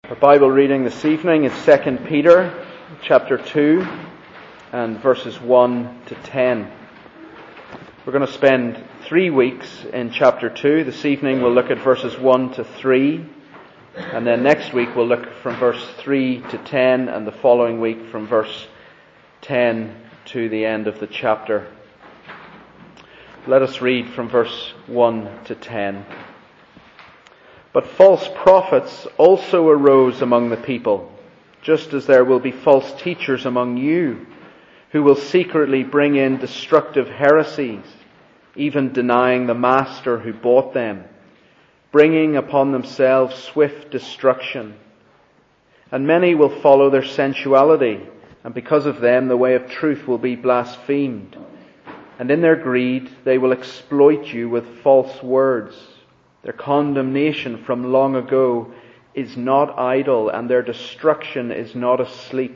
Our Bible reading this evening is 2 Peter chapter 2 and verses 1 to 10. We're going to spend 3 weeks in chapter 2. This evening we'll look at verses 1 to 3, and then next week we'll look from verse 3 to 10, and the following week from verse 10 to the end of the chapter. Let us read from verse 1 to 10. But false prophets also arose among the people, just as there will be false teachers among you, who will secretly bring in destructive heresies, even denying the master who bought them, bringing upon themselves swift destruction. And many will follow their sensuality, and because of them the way of truth will be blasphemed. And in their greed they will exploit you with false words. Their condemnation from long ago is not idle, and their destruction is not asleep.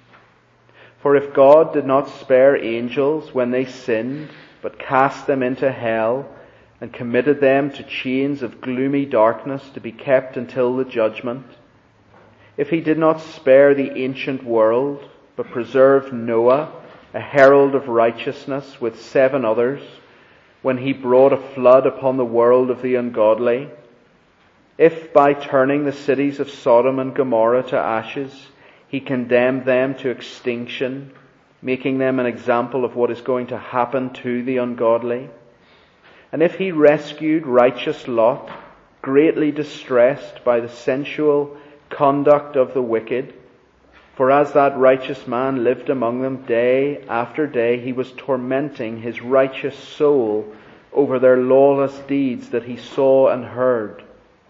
For if God did not spare angels when they sinned, but cast them into hell, and committed them to chains of gloomy darkness to be kept until the judgment, if he did not spare the ancient world, but preserved Noah, a herald of righteousness, with 7 others, when he brought a flood upon the world of the ungodly, if by turning the cities of Sodom and Gomorrah to ashes, he condemned them to extinction, making them an example of what is going to happen to the ungodly, and if he rescued righteous Lot, greatly distressed by the sensual conduct of the wicked, for as that righteous man lived among them day after day, he was tormenting his righteous soul over their lawless deeds that he saw and heard.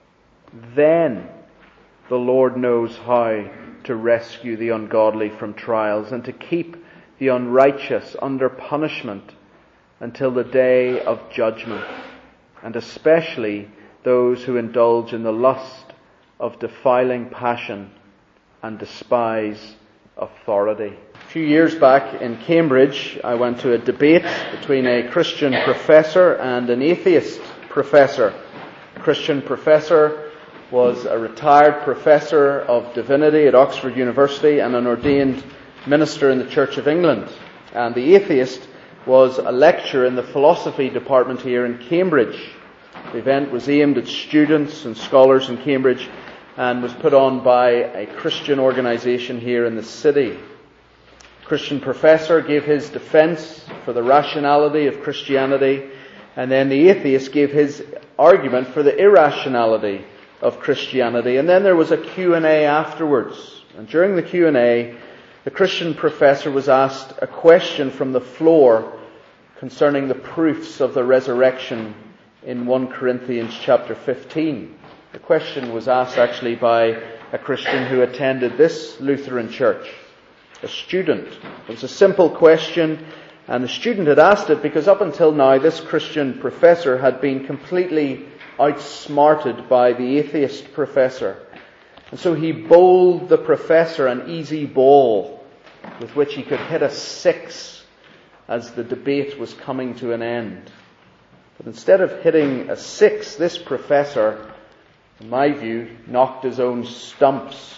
Then the Lord knows how to rescue the ungodly from trials and to keep the unrighteous under punishment until the day of judgment, and especially those who indulge in the lust of defiling passion and despise authority. A few years back in Cambridge, I went to a debate between a Christian professor and an atheist professor. The Christian professor was a retired professor of divinity at Oxford University and an ordained minister in the Church of England. And the atheist was a lecturer in the philosophy department here in Cambridge. The event was aimed at students and scholars in Cambridge and was put on by a Christian organisation here in the city. The Christian professor gave his defence for the rationality of Christianity, and then the atheist gave his argument for the irrationality of Christianity. And then there was a Q&A afterwards. And during the Q&A, the Christian professor was asked a question from the floor concerning the proofs of the resurrection in 1 Corinthians chapter 15. The question was asked actually by a Christian who attended this Lutheran church, a student. It was a simple question, and the student had asked it because up until now this Christian professor had been completely outsmarted by the atheist professor. And so he bowled the professor an easy ball with which he could hit a 6 as the debate was coming to an end. But instead of hitting a 6, this professor, in my view, knocked his own stumps.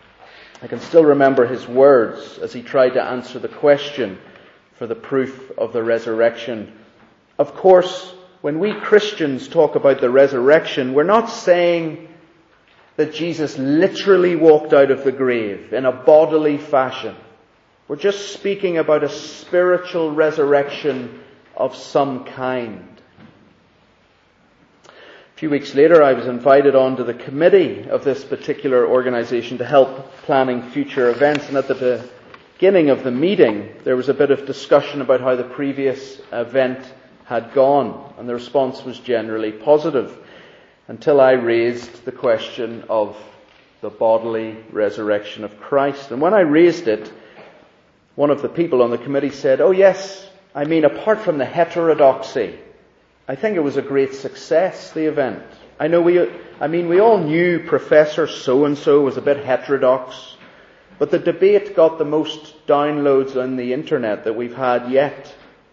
I can still remember his words as he tried to answer the question for the proof of the resurrection. Of course, when we Christians talk about the resurrection, we're not saying that Jesus literally walked out of the grave in a bodily fashion. We're just speaking about a spiritual resurrection of some kind. A few weeks later, I was invited onto the committee of this particular organisation to help planning future events. And at the beginning of the meeting, there was a bit of discussion about how the previous event had gone. And the response was generally positive until I raised the question of the bodily resurrection of Christ. And when I raised it, one of the people on the committee said, "Oh yes, I mean apart from the heterodoxy, I think it was a great success, the event. We all knew Professor so-and-so was a bit heterodox, but the debate got the most downloads on the internet that we've had yet."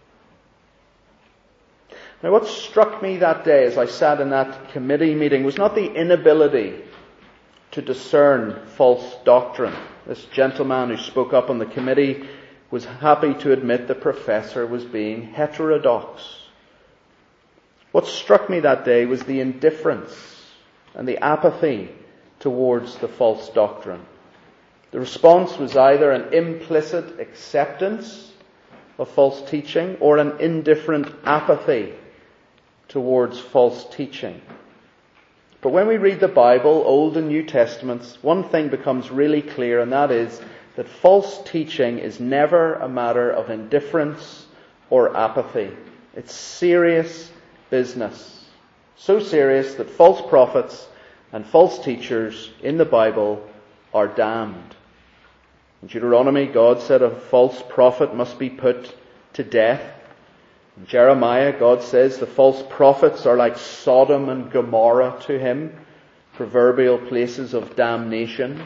Now what struck me that day as I sat in that committee meeting was not the inability to discern false doctrine. This gentleman who spoke up on the committee was happy to admit the professor was being heterodox. What struck me that day was the indifference and the apathy towards the false doctrine. The response was either an implicit acceptance of false teaching or an indifferent apathy towards false teaching. But when we read the Bible, Old and New Testaments, one thing becomes really clear, and that is that false teaching is never a matter of indifference or apathy. It's serious business. So serious that false prophets and false teachers in the Bible are damned. In Deuteronomy, God said a false prophet must be put to death. In Jeremiah, God says the false prophets are like Sodom and Gomorrah to him, proverbial places of damnation.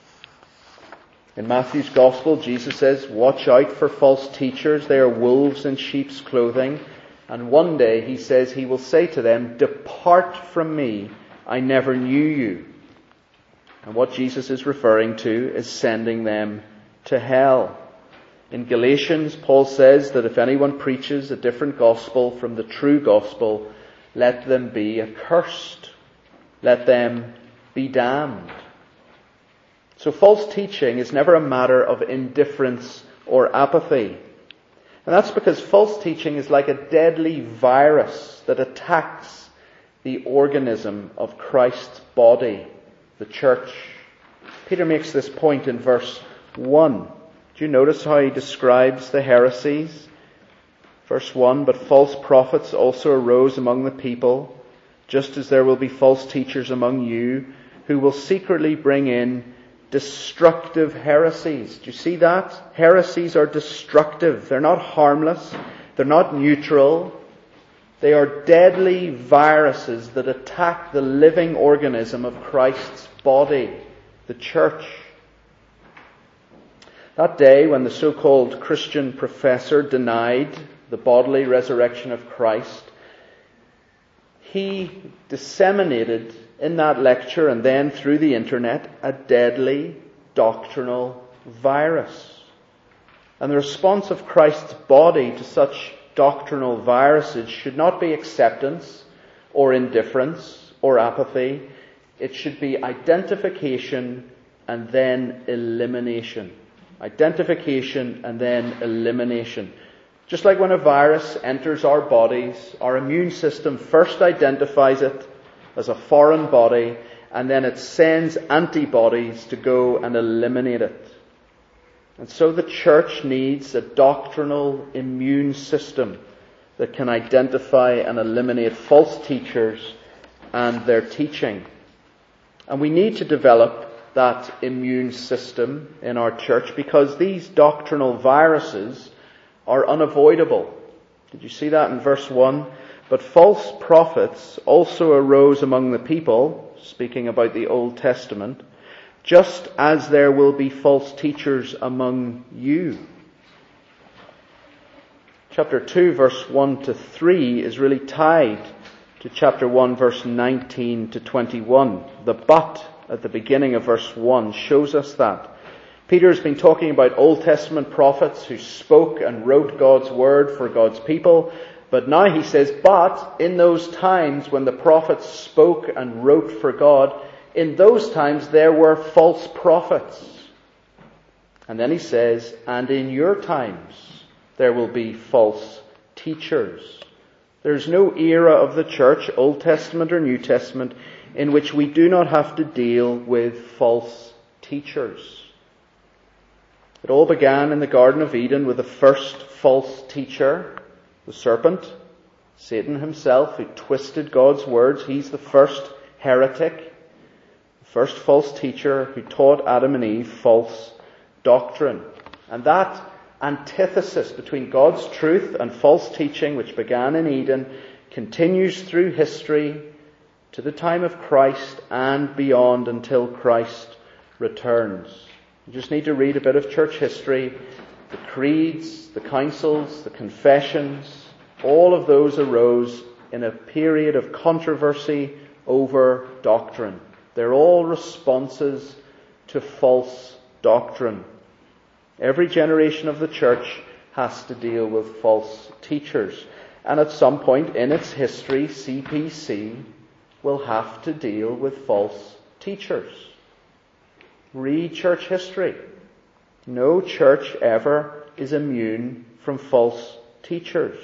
In Matthew's Gospel, Jesus says, watch out for false teachers. They are wolves in sheep's clothing. And one day, he says, he will say to them, depart from me, I never knew you. And what Jesus is referring to is sending them to hell. In Galatians, Paul says that if anyone preaches a different gospel from the true gospel, let them be accursed. Let them be damned. So false teaching is never a matter of indifference or apathy. And that's because false teaching is like a deadly virus that attacks the organism of Christ's body, the church. Peter makes this point in verse 1. Do you notice how he describes the heresies? Verse 1, but false prophets also arose among the people, just as there will be false teachers among you, who will secretly bring in destructive heresies. Do you see that? Heresies are destructive. They're not harmless. They're not neutral. They are deadly viruses that attack the living organism of Christ's body, the church. That day when the so-called Christian professor denied the bodily resurrection of Christ, he disseminated in that lecture and then through the internet a deadly doctrinal virus. And the response of Christ's body to such doctrinal viruses should not be acceptance or indifference or apathy. It should be identification and then elimination. Identification and then elimination. Just like when a virus enters our bodies, our immune system first identifies it as a foreign body, and then it sends antibodies to go and eliminate it. And so the church needs a doctrinal immune system that can identify and eliminate false teachers and their teaching. And we need to develop that immune system in our church because these doctrinal viruses are unavoidable. Did you see that in verse 1? But false prophets also arose among the people, speaking about the Old Testament, just as there will be false teachers among you. Chapter 2, verse 1 to 3 is really tied to chapter 1, verse 19 to 21. The but at the beginning of verse 1 shows us that. Peter has been talking about Old Testament prophets who spoke and wrote God's word for God's people. But now he says, but in those times when the prophets spoke and wrote for God, in those times there were false prophets. And then he says, and in your times there will be false teachers. There's no era of the church, Old Testament or New Testament, in which we do not have to deal with false teachers. It all began in the Garden of Eden with the first false teacher, the serpent, Satan himself, who twisted God's words. He's the first heretic, the first false teacher who taught Adam and Eve false doctrine. And that antithesis between God's truth and false teaching, which began in Eden, continues through history to the time of Christ and beyond until Christ returns. You just need to read a bit of church history. The creeds, the councils, the confessions, all of those arose in a period of controversy over doctrine. They're all responses to false doctrine. Every generation of the church has to deal with false teachers. And at some point in its history, CPC will have to deal with false teachers. Read church history. No church ever is immune from false teachers.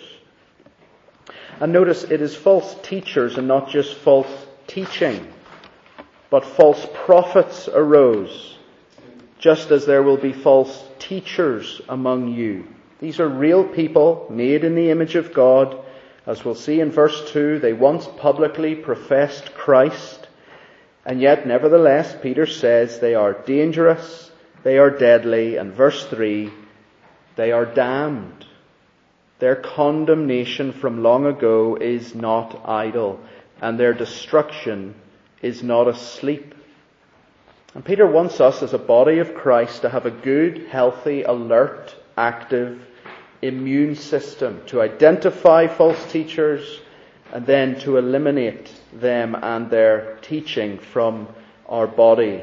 And notice it is false teachers and not just false teaching. But false prophets arose, just as there will be false teachers among you. These are real people made in the image of God. As we'll see in verse 2, they once publicly professed Christ, and yet nevertheless, Peter says they are dangerous, they are deadly, and verse 3, they are damned. Their condemnation from long ago is not idle, and their destruction is not asleep. And Peter wants us as a body of Christ to have a good, healthy, alert, active immune system to identify false teachers and then to eliminate them and their teaching from our body.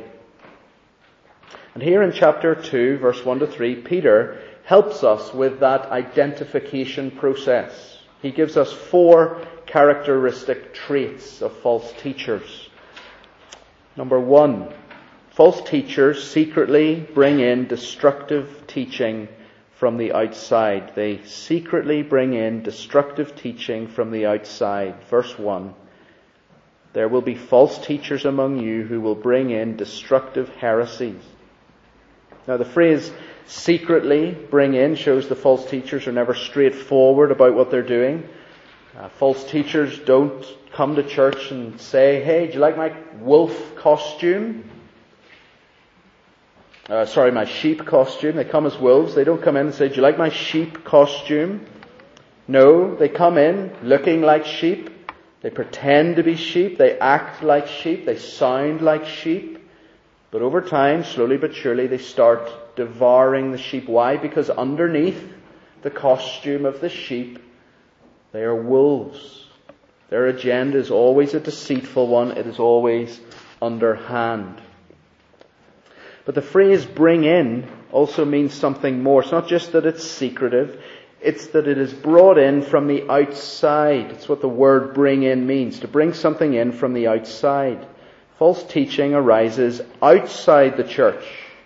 And here in chapter 2, verse 1 to 3, Peter helps us with that identification process. He gives us 4 characteristic traits of false teachers. Number 1, false teachers secretly bring in destructive teaching from the outside. They secretly bring in destructive teaching from the outside. Verse 1, there will be false teachers among you who will bring in destructive heresies. Now the phrase secretly bring in shows the false teachers are never straightforward about what they're doing. False teachers don't come to church and say, hey, do you like my wolf costume? My sheep costume. They come as wolves. They don't come in and say, do you like my sheep costume? No, they come in looking like sheep. They pretend to be sheep. They act like sheep. They sound like sheep. But over time, slowly but surely, they start devouring the sheep. Why? Because underneath the costume of the sheep, they are wolves. Their agenda is always a deceitful one. It is always underhand. But the phrase bring in also means something more. It's not just that it's secretive. It's that it is brought in from the outside. It's what the word bring in means. To bring something in from the outside. False teaching arises outside the church,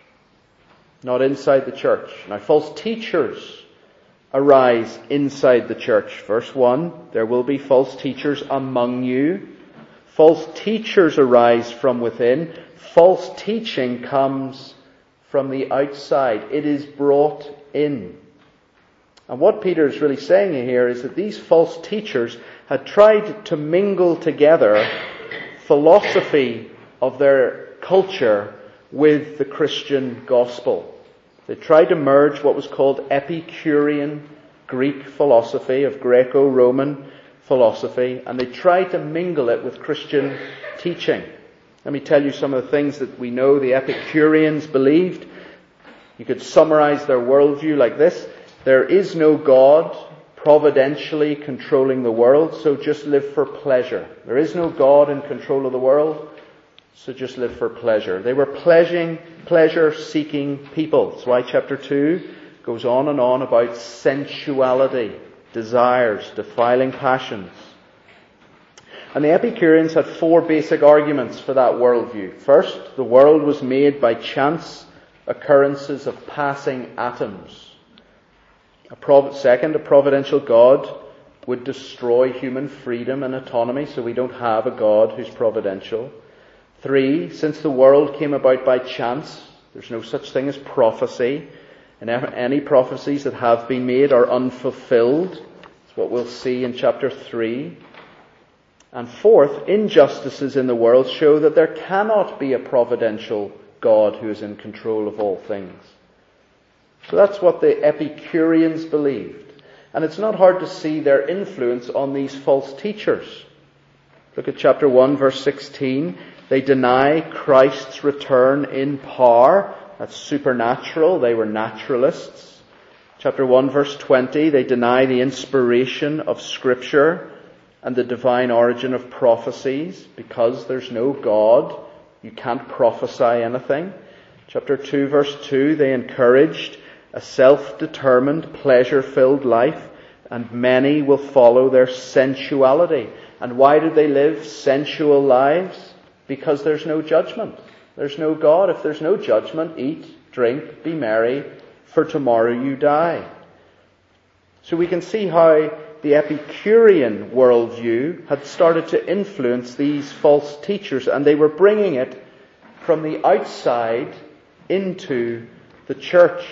not inside the church. Now, false teachers arise inside the church. Verse 1, there will be false teachers among you. False teachers arise from within. False teaching comes from the outside. It is brought in. And what Peter is really saying here is that these false teachers had tried to mingle together philosophy of their culture with the Christian gospel. They tried to merge what was called Epicurean Greek philosophy of Greco-Roman philosophy, and they tried to mingle it with Christian teaching. Let me tell you some of the things that we know the Epicureans believed. You could summarize their worldview like this. There is no God providentially controlling the world, so just live for pleasure. There is no God in control of the world, so just live for pleasure. They were pleasure-seeking people. That's why chapter 2 goes on and on about sensuality, desires, defiling passions. And the Epicureans had 4 basic arguments for that worldview. First, the world was made by chance occurrences of passing atoms. Second, a providential God would destroy human freedom and autonomy, so we don't have a God who's providential. 3, since the world came about by chance, there's no such thing as prophecy, and any prophecies that have been made are unfulfilled. That's what we'll see in chapter 3. And 4th, injustices in the world show that there cannot be a providential God who is in control of all things. So that's what the Epicureans believed. And it's not hard to see their influence on these false teachers. Look at chapter 1, verse 16. They deny Christ's return in power. That's supernatural. They were naturalists. Chapter 1, verse 20. They deny the inspiration of Scripture and the divine origin of prophecies because there's no God You can't prophesy anything. Chapter 2, verse 2, they encouraged a self-determined, pleasure-filled life, and many will follow their sensuality. And why do they live sensual lives? Because there's no judgment. There's no God. If there's no judgment, eat, drink, be merry, for tomorrow you die. So we can see how the Epicurean worldview had started to influence these false teachers, and they were bringing it from the outside into the church.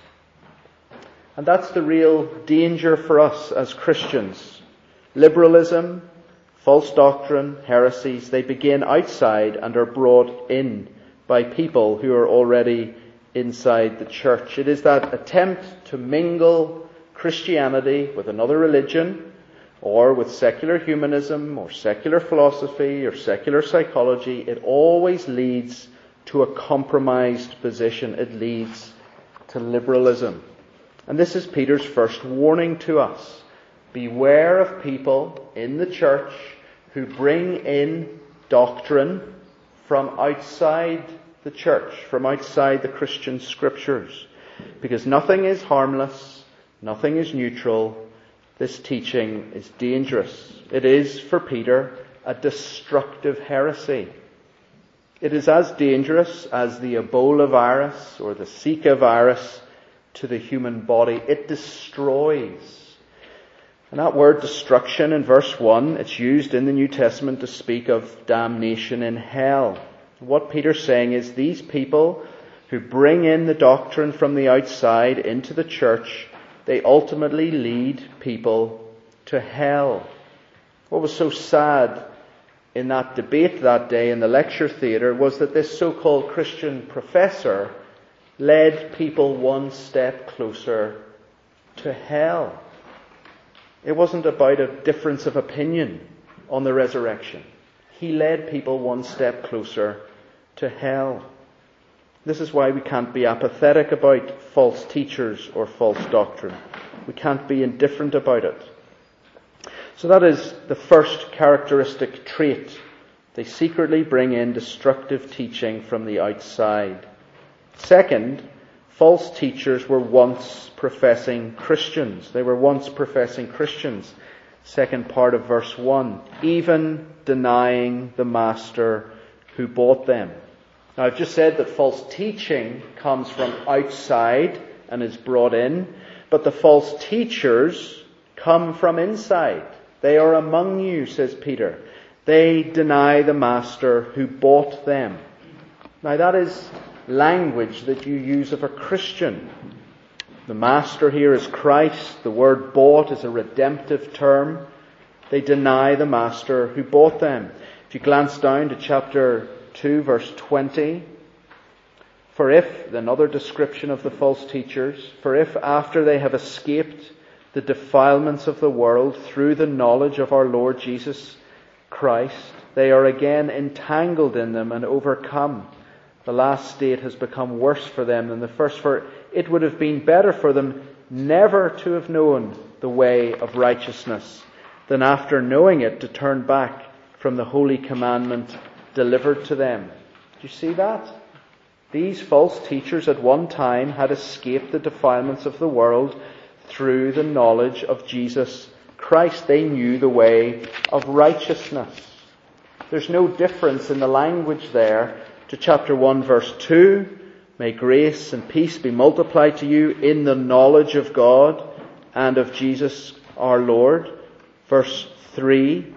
And that's the real danger for us as Christians. Liberalism, false doctrine, heresies, they begin outside and are brought in by people who are already inside the church. It is that attempt to mingle Christianity with another religion, or with secular humanism, or secular philosophy, or secular psychology. It always leads to a compromised position. It leads to liberalism. And this is Peter's first warning to us. Beware of people in the church who bring in doctrine from outside the church, from outside the Christian scriptures. Because nothing is harmless, nothing is neutral. This teaching is dangerous. It is, for Peter, a destructive heresy. It is as dangerous as the Ebola virus or the Zika virus to the human body. It destroys. And that word destruction in verse 1, it's used in the New Testament to speak of damnation in hell. What Peter's saying is these people who bring in the doctrine from the outside into the church, they ultimately lead people to hell. What was so sad in that debate that day in the lecture theatre was that this so-called Christian professor led people one step closer to hell. It wasn't about a difference of opinion on the resurrection. He led people one step closer to hell. This is why we can't be apathetic about false teachers or false doctrine. We can't be indifferent about it. So that is the first characteristic trait. They secretly bring in destructive teaching from the outside. Second, false teachers were once professing Christians. They were once professing Christians. Second part of verse 1. Even denying the master who bought them. Now, I've just said that false teaching comes from outside and is brought in, but the false teachers come from inside. They are among you, says Peter. They deny the master who bought them. Now, that is language that you use of a Christian. The master here is Christ. The word bought is a redemptive term. They deny the master who bought them. If you glance down to chapter 2, verse 20, for if, another description of the false teachers, for if after they have escaped the defilements of the world through the knowledge of our Lord Jesus Christ, they are again entangled in them and overcome, the last state has become worse for them than the first. For it would have been better for them never to have known the way of righteousness than after knowing it to turn back from the holy commandment delivered to them. Do you see that? These false teachers at one time had escaped the defilements of the world through the knowledge of Jesus Christ. They knew the way of righteousness. There's no difference in the language there to chapter 1 verse 2. May grace and peace be multiplied to you in the knowledge of God and of Jesus our Lord. Verse 3,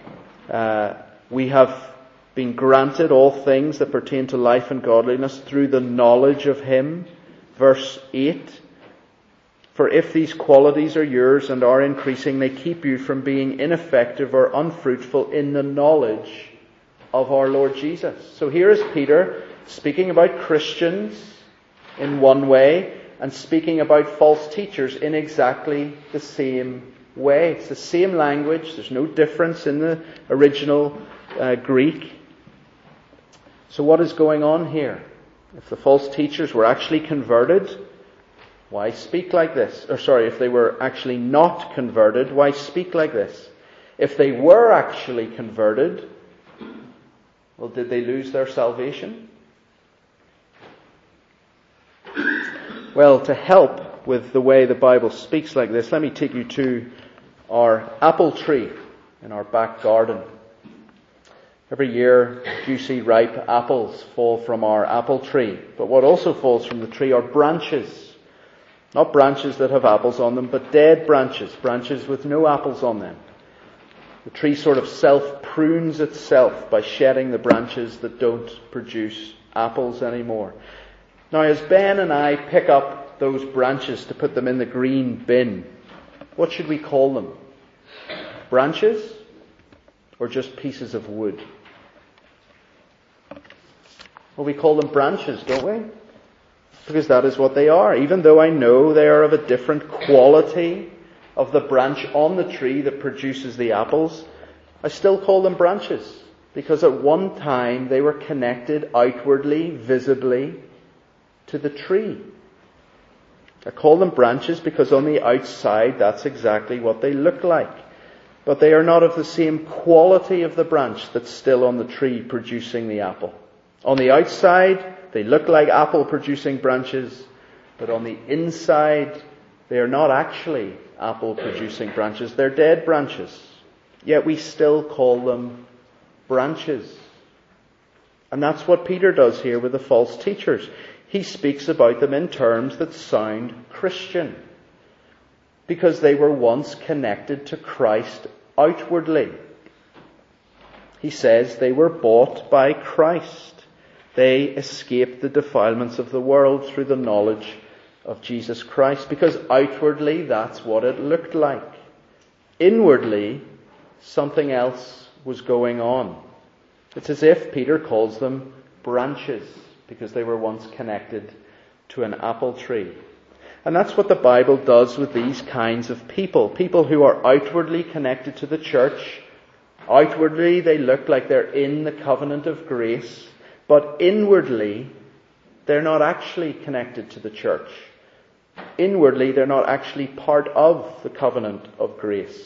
we have been granted all things that pertain to life and godliness through the knowledge of Him. Verse 8, for if these qualities are yours and are increasing, they keep you from being ineffective or unfruitful in the knowledge of our Lord Jesus. So here is Peter speaking about Christians in one way and speaking about false teachers in exactly the same way. It's the same language. There's no difference in the original Greek. So what is going on here? If the false teachers were actually converted, why speak like this? If they were actually not converted, why speak like this? If they were actually converted, Well, did they lose their salvation? Well, to help with the way the Bible speaks like this, let me take you to our apple tree in our back garden. Every year, juicy, ripe apples fall from our apple tree. But what also falls from the tree are branches. Not branches that have apples on them, but dead branches. Branches with no apples on them. The tree sort of self-prunes itself by shedding the branches that don't produce apples anymore. Now, as Ben and I pick up those branches to put them in the green bin, what should we call them? Branches? Or just pieces of wood? Well, we call them branches, don't we? Because that is what they are. Even though I know they are of a different quality of the branch on the tree that produces the apples, I still call them branches. Because at one time they were connected outwardly, visibly, to the tree. I call them branches because on the outside that's exactly what they look like. But they are not of the same quality of the branch that's still on the tree producing the apple. On the outside, they look like apple-producing branches, but on the inside, they are not actually apple-producing branches. They're dead branches. Yet we still call them branches. And that's what Peter does here with the false teachers. He speaks about them in terms that sound Christian, because they were once connected to Christ outwardly. He says they were bought by Christ. They escaped the defilements of the world through the knowledge of Jesus Christ, because outwardly that's what it looked like. Inwardly, something else was going on. It's as if Peter calls them branches, because they were once connected to an apple tree. And that's what the Bible does with these kinds of people. People who are outwardly connected to the church. Outwardly, they look like they're in the covenant of grace. But inwardly, they're not actually connected to the church. Inwardly, they're not actually part of the covenant of grace.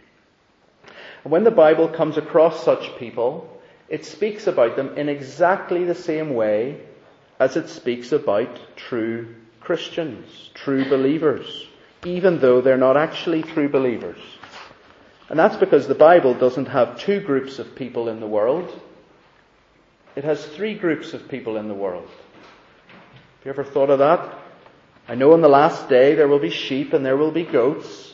And when the Bible comes across such people, it speaks about them in exactly the same way as it speaks about true Christians, true believers, even though they're not actually true believers. And that's because the Bible doesn't have two groups of people in the world. It has three groups of people in the world. Have you ever thought of that? I know on the last day there will be sheep and there will be goats.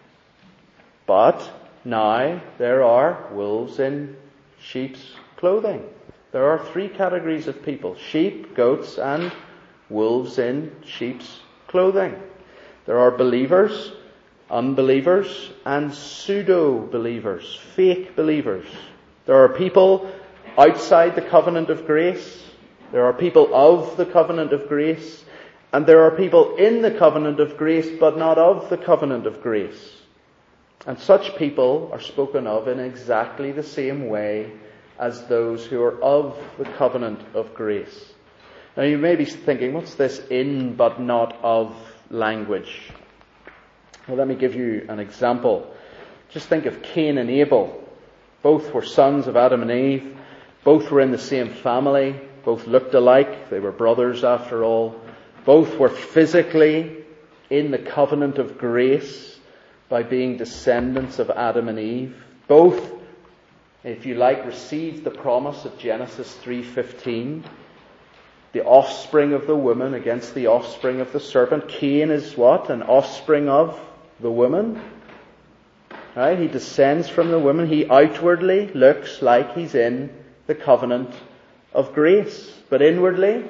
But now there are wolves in sheep's clothing. There are three categories of people: sheep, goats, and wolves in sheep's clothing. There are believers, unbelievers, and pseudo-believers, fake believers. There are people outside the covenant of grace. There are people of the covenant of grace. And there are people in the covenant of grace, but not of the covenant of grace. And such people are spoken of in exactly the same way as those who are of the covenant of grace. Now you may be thinking, what's this in but not of language? Well, let me give you an example. Just think of Cain and Abel. Both were sons of Adam and Eve. Both were in the same family. Both looked alike. They were brothers after all. Both were physically in the covenant of grace by being descendants of Adam and Eve. Both, if you like, received the promise of Genesis 3:15. The offspring of the woman against the offspring of the serpent. Cain is what? An offspring of the woman. Right? He descends from the woman. He outwardly looks like he's in the covenant of grace. But inwardly,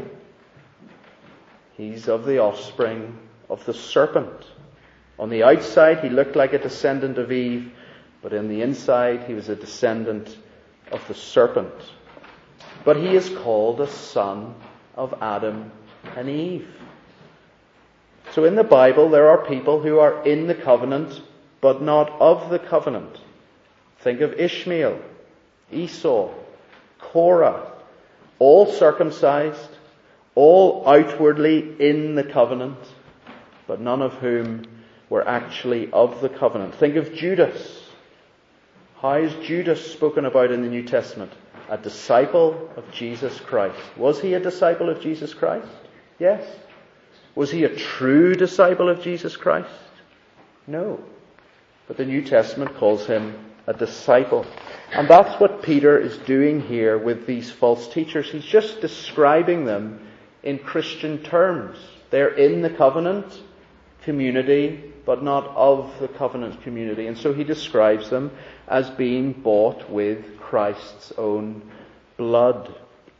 he's of the offspring of the serpent. On the outside, he looked like a descendant of Eve, but in the inside, he was a descendant of the serpent. But he is called a son of Adam and Eve. So in the Bible, there are people who are in the covenant, but not of the covenant. Think of Ishmael, Esau, Korah, all circumcised, all outwardly in the covenant, but none of whom were actually of the covenant. Think of Judas. How is Judas spoken about in the New Testament? a disciple of Jesus Christ. Was he a disciple of Jesus Christ? Yes. Was he a true disciple of Jesus Christ? No. But the New Testament calls him a disciple. And that's what Peter is doing here with these false teachers. He's just describing them in Christian terms. They're in the covenant community, but not of the covenant community. And so he describes them as being bought with Christ's own blood.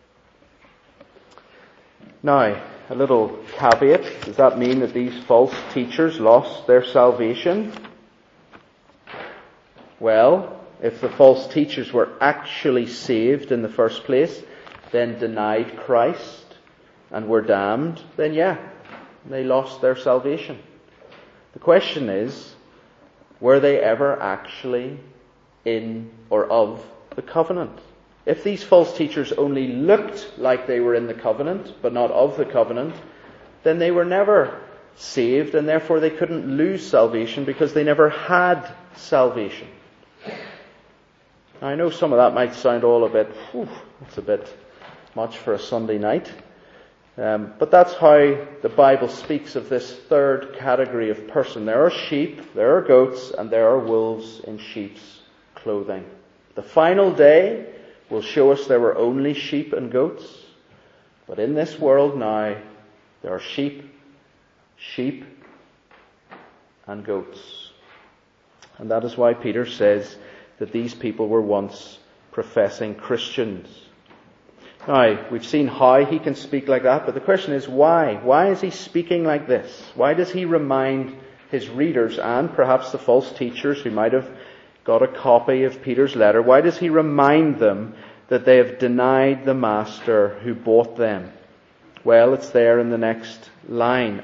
Now, a little caveat. Does that mean that these false teachers lost their salvation? Well, if the false teachers were actually saved in the first place, then denied Christ and were damned, then yeah, they lost their salvation. The question is, were they ever actually in or of the covenant? If these false teachers only looked like they were in the covenant, but not of the covenant, then they were never saved, and therefore they couldn't lose salvation because they never had salvation. Now, I know some of that might sound all a bit, it's a bit much for a Sunday night. But that's how the Bible speaks of this third category of person. There are sheep, there are goats, and there are wolves in sheep's clothing. The final day will show us there were only sheep and goats. But in this world now, there are sheep, and goats. And that is why Peter says that these people were once professing Christians. Now, we've seen how he can speak like that, but the question is why? Why is he speaking like this? Why does he remind his readers, and perhaps the false teachers who might have got a copy of Peter's letter, why does he remind them that they have denied the master who bought them? Well, it's there in the next line.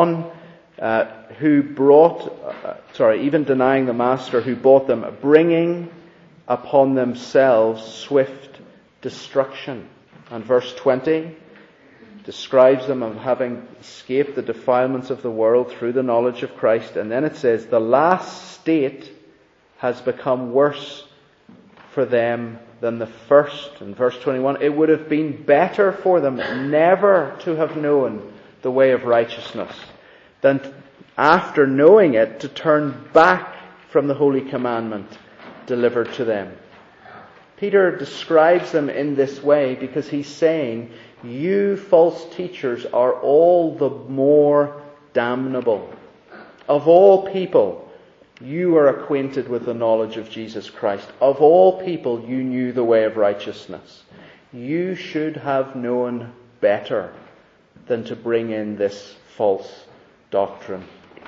Even denying the master who bought them, bringing upon themselves swift destruction. And verse 20 describes them of having escaped the defilements of the world through the knowledge of Christ. And then it says, the last state has become worse for them than the first. In verse 21, it would have been better for them never to have known the way of righteousness than after knowing it to turn back from the holy commandment delivered to them. Peter describes them in this way because he's saying, you false teachers are all the more damnable. Of all people, you are acquainted with the knowledge of Jesus Christ. Of all people, you knew the way of righteousness. You should have known better than to bring in this false doctrine.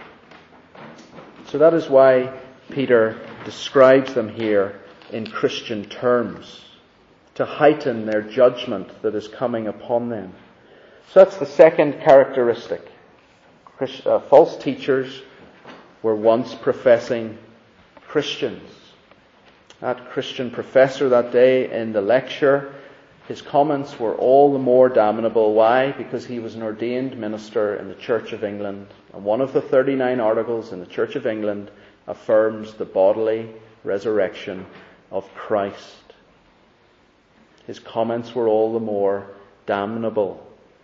So that is why Peter describes them here in Christian terms, to heighten their judgment that is coming upon them. So that's the second characteristic. False teachers were once professing Christians. That Christian professor that day in the lecture, his comments were all the more damnable. Why? Because he was an ordained minister in the Church of England. And one of the 39 articles in the Church of England affirms the bodily resurrection of Christ. His comments were all the more damnable.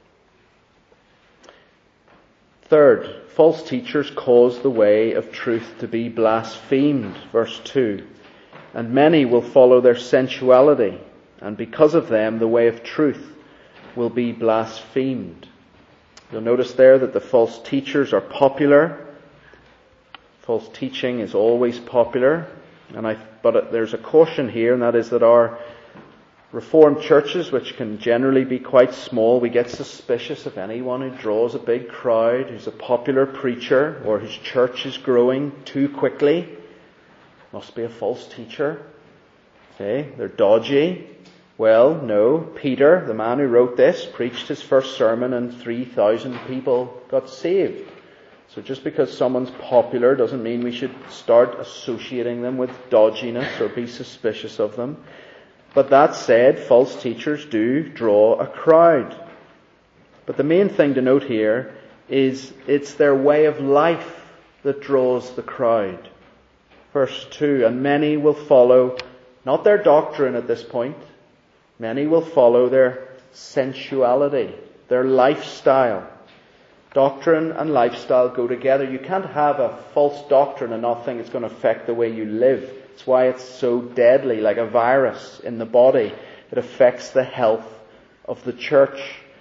Third, false teachers cause the way of truth to be blasphemed. Verse 2. And many will follow their sensuality, and because of them the way of truth will be blasphemed. You'll notice there that the false teachers are popular. False teaching is always popular. But there's a caution here, and that is that our Reformed churches, which can generally be quite small, we get suspicious of anyone who draws a big crowd, who's a popular preacher, or whose church is growing too quickly. Must be a false teacher. Okay, they're dodgy. Well, no. Peter, the man who wrote this, preached his first sermon and 3,000 people got saved. So just because someone's popular doesn't mean we should start associating them with dodginess or be suspicious of them. But that said, false teachers do draw a crowd. But the main thing to note here is it's their way of life that draws the crowd. Verse 2, and many will follow, not their doctrine at this point, Many will follow their sensuality, their lifestyle. Doctrine and lifestyle go together. You can't have a false doctrine and not think it's going to affect the way you live. It's why it's so deadly, like a virus in the body. It affects the health of the church.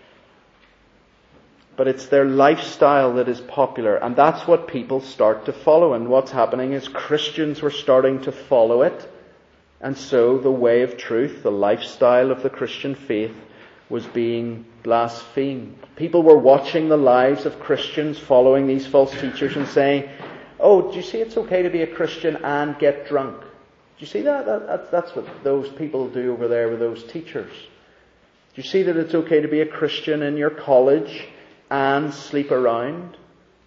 But it's their lifestyle that is popular, and that's what people start to follow. And what's happening is Christians were starting to follow it. And so the way of truth, the lifestyle of the Christian faith, was being blasphemed. People were watching the lives of Christians following these false teachers and saying, "Oh, do you see it's okay to be a Christian and get drunk? Do you see that? That's what those people do over there with those teachers. Do you see that it's okay to be a Christian in your college and sleep around?"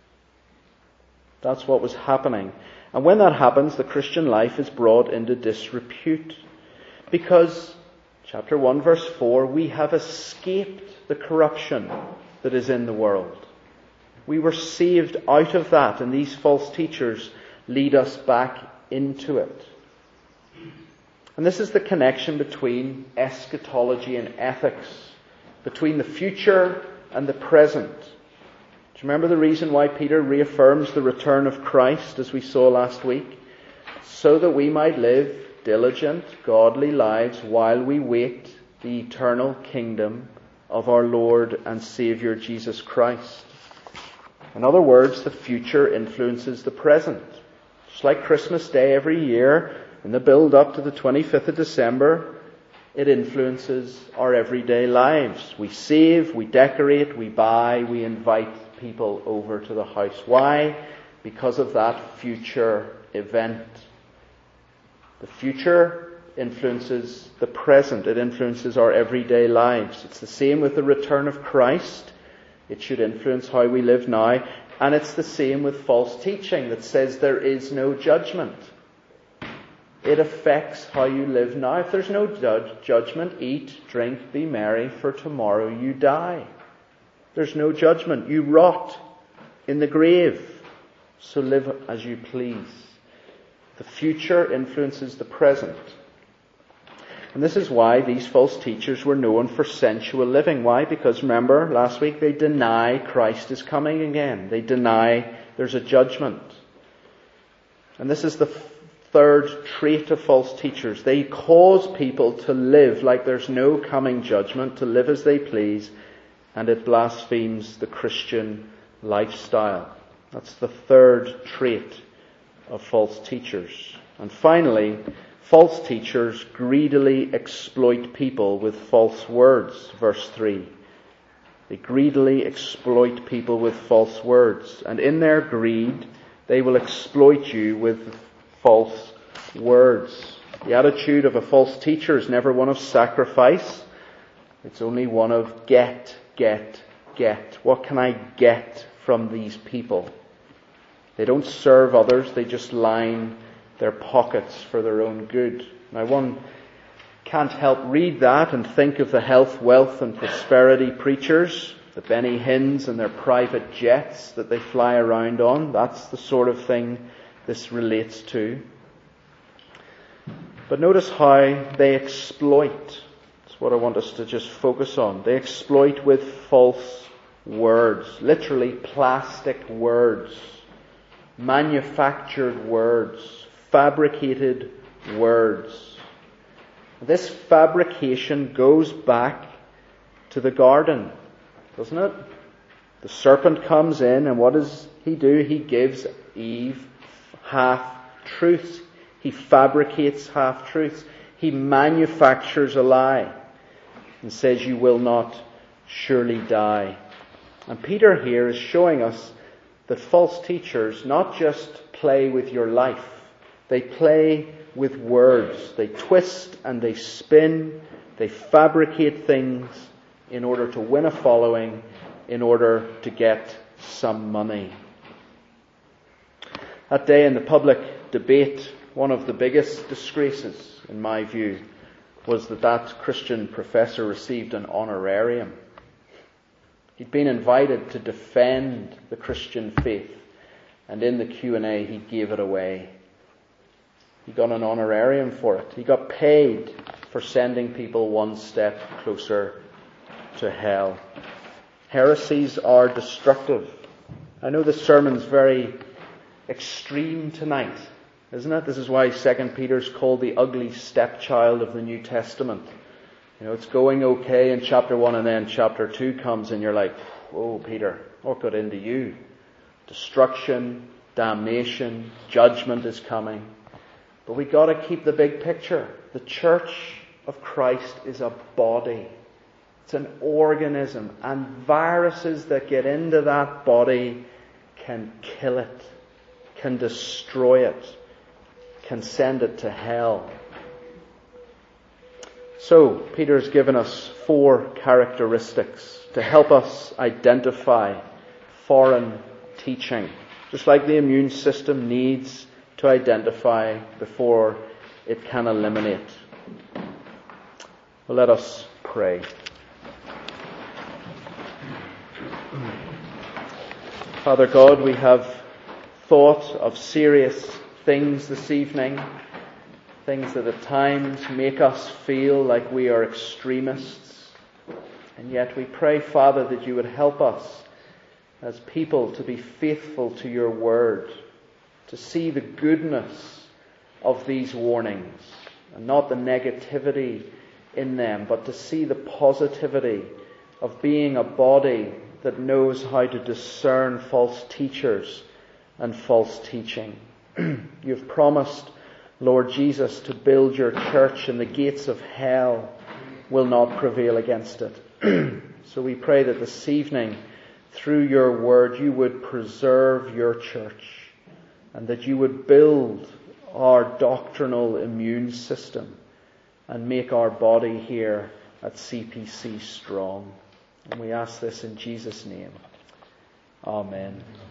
That's what was happening. And when that happens, the Christian life is brought into disrepute. Because, chapter 1, verse 4, we have escaped the corruption that is in the world. We were saved out of that, and these false teachers lead us back into it. And this is the connection between eschatology and ethics, between the future and the present. Do you remember the reason why Peter reaffirms the return of Christ, as we saw last week? So that we might live diligent, godly lives while we wait the eternal kingdom of our Lord and Saviour Jesus Christ. In other words, the future influences the present. Just like Christmas Day every year, in the build-up to the 25th of December, it influences our everyday lives. We save, we decorate, we buy, we invite people over to the house. Why? Because of that future event. The future influences the present. It influences our everyday lives. It's the same with the return of Christ. It should influence how we live now. And it's the same with false teaching that says there is no judgment. It affects how you live now. If there's no judgment, eat, drink, be merry, for tomorrow you die. There's no judgment. You rot in the grave. So live as you please. The future influences the present. And this is why these false teachers were known for sensual living. Why? Because remember, last week they deny Christ is coming again. They deny there's a judgment. And this is the third trait of false teachers. They cause people to live like there's no coming judgment, to live as they please, and it blasphemes the Christian lifestyle. That's the third trait of false teachers. And finally, false teachers greedily exploit people with false words. Verse 3. They greedily exploit people with false words. And in their greed, they will exploit you with false words. The attitude of a false teacher is never one of sacrifice. It's only one of get. What can I get from these people? They don't serve others, they just line their pockets for their own good. Now one can't help read that and think of the health, wealth and prosperity preachers, the Benny Hinns and their private jets that they fly around on. That's the sort of thing this relates to. But notice how they exploit. That's what I want us to just focus on. They exploit with false words, literally plastic words, manufactured words, fabricated words. This fabrication goes back to the garden, doesn't it? The serpent comes in, and what does he do? He gives Eve half-truths. He fabricates half-truths. He manufactures a lie and says, "You will not surely die." And Peter here is showing us that false teachers not just play with your life, they play with words. They twist and they spin, they fabricate things in order to win a following, in order to get some money. That day in the public debate, one of the biggest disgraces, in my view, was that Christian professor received an honorarium. He'd been invited to defend the Christian faith, and in the Q&A he gave it away. He got an honorarium for it. He got paid for sending people one step closer to hell. Heresies are destructive. I know the sermon's very extreme tonight, isn't it? This is why 2 Peter's called the ugly stepchild of the New Testament. It's going okay in chapter 1, and then chapter 2 comes and you're like, whoa, Peter, what got into you? Destruction, damnation, judgment is coming. But we got to keep the big picture. The church of Christ is a body. It's an organism, and viruses that get into that body can kill it, can destroy it, can send it to hell. So, Peter's given us 4 characteristics to help us identify foreign teaching, just like the immune system needs to identify before it can eliminate. Well, let us pray. Father God, we have thought of serious things this evening, things that at times make us feel like we are extremists. And yet we pray, Father, that you would help us as people to be faithful to your word, to see the goodness of these warnings and not the negativity in them, but to see the positivity of being a body that knows how to discern false teachers and false teaching. You've promised, Lord Jesus, to build your church, and the gates of hell will not prevail against it. So we pray that this evening, through your word, you would preserve your church, and that you would build our doctrinal immune system and make our body here at CPC strong. And we ask this in Jesus' name. Amen.